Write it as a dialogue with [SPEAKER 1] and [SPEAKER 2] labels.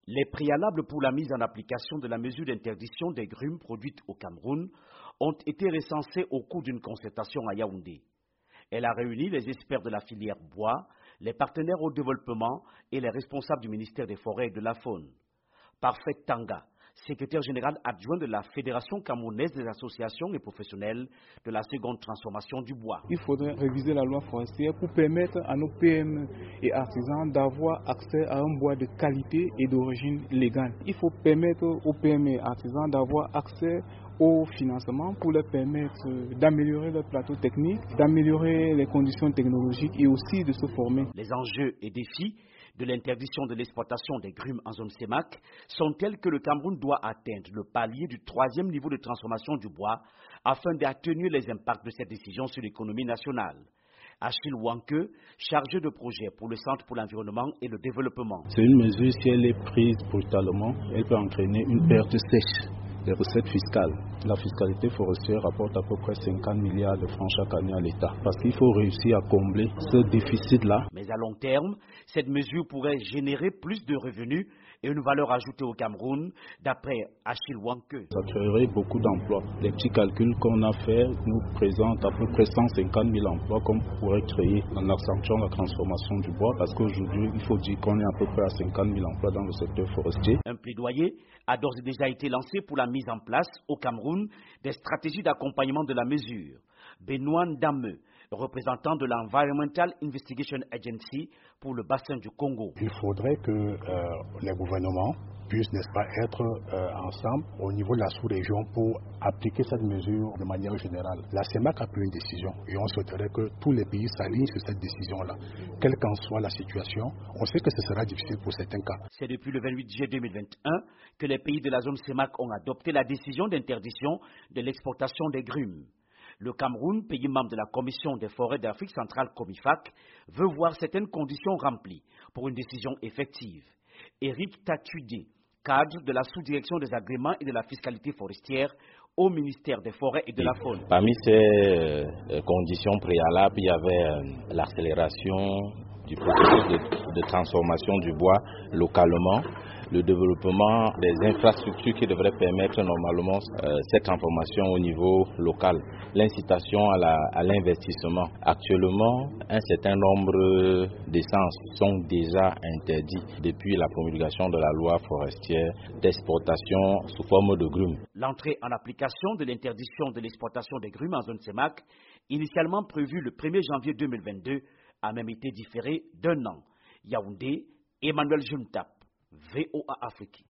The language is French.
[SPEAKER 1] Les préalables pour la mise en application de la mesure d'interdiction des grumes produites au Cameroun ont été recensés au cours d'une concertation à Yaoundé. Elle a réuni les experts de la filière bois, les partenaires au développement et les responsables du ministère des Forêts et de la Faune. Parfait Tanga, secrétaire général adjoint de la Fédération camerounaise des associations et professionnels de la seconde transformation du bois.
[SPEAKER 2] Il faudrait réviser la loi forestière pour permettre à nos PME et artisans d'avoir accès à un bois de qualité et d'origine légale. Il faut permettre aux PME et artisans d'avoir accès au financement pour leur permettre d'améliorer leur plateau technique, d'améliorer les conditions technologiques et aussi de se former.
[SPEAKER 1] Les enjeux et défis de l'interdiction de l'exploitation des grumes en zone CEMAC sont tels que le Cameroun doit atteindre le palier du 3e niveau de transformation du bois afin d'atténuer les impacts de cette décision sur l'économie nationale. Achille Wanke, chargé de projet pour le Centre pour l'environnement et le développement.
[SPEAKER 3] C'est une mesure, si elle est prise brutalement, elle peut entraîner une perte sèche des recettes fiscales. La fiscalité forestière rapporte à peu près 50 milliards de francs chaque année à l'État. Parce qu'il faut réussir à combler ce déficit-là.
[SPEAKER 1] Mais à long terme, cette mesure pourrait générer plus de revenus et une valeur ajoutée au Cameroun, d'après Achille Wanke.
[SPEAKER 3] Ça créerait beaucoup d'emplois. Les petits calculs qu'on a faits nous présentent à peu près 150 000 emplois qu'on pourrait créer en accentuant la transformation du bois. Parce qu'aujourd'hui, il faut dire qu'on est à peu près à 50 000 emplois dans le secteur forestier.
[SPEAKER 1] Un plaidoyer a d'ores et déjà été lancé pour la mise en place au Cameroun des stratégies d'accompagnement de la mesure. Benoît Ndame, représentant de l'Environmental Investigation Agency pour le bassin du Congo.
[SPEAKER 4] Il faudrait que les gouvernements puissent, n'est-ce pas, être ensemble au niveau de la sous-région pour appliquer cette mesure de manière générale. La CEMAC a pris une décision et on souhaiterait que tous les pays s'alignent sur cette décision-là. Quelle qu'en soit la situation, on sait que ce sera difficile pour certains cas.
[SPEAKER 1] C'est depuis le 28 juillet 2021 que les pays de la zone CEMAC ont adopté la décision d'interdiction de l'exportation des grumes. Le Cameroun, pays membre de la Commission des forêts d'Afrique centrale COMIFAC, veut voir certaines conditions remplies pour une décision effective. Éric Tatudé, cadre de la sous-direction des agréments et de la fiscalité forestière au ministère des Forêts et de la Faune.
[SPEAKER 5] Parmi ces conditions préalables, il y avait l'accélération du processus de transformation du bois localement, le développement des infrastructures qui devraient permettre normalement cette transformation au niveau local, l'incitation à l'investissement. Actuellement, un certain nombre d'essences sont déjà interdits depuis la promulgation de la loi forestière d'exportation sous forme de grumes.
[SPEAKER 1] L'entrée en application de l'interdiction de l'exportation des grumes en zone CEMAC, initialement prévue le 1er janvier 2022, a même été différée d'1 an. Yaoundé, Emmanuel Juntap, VOA Afrique.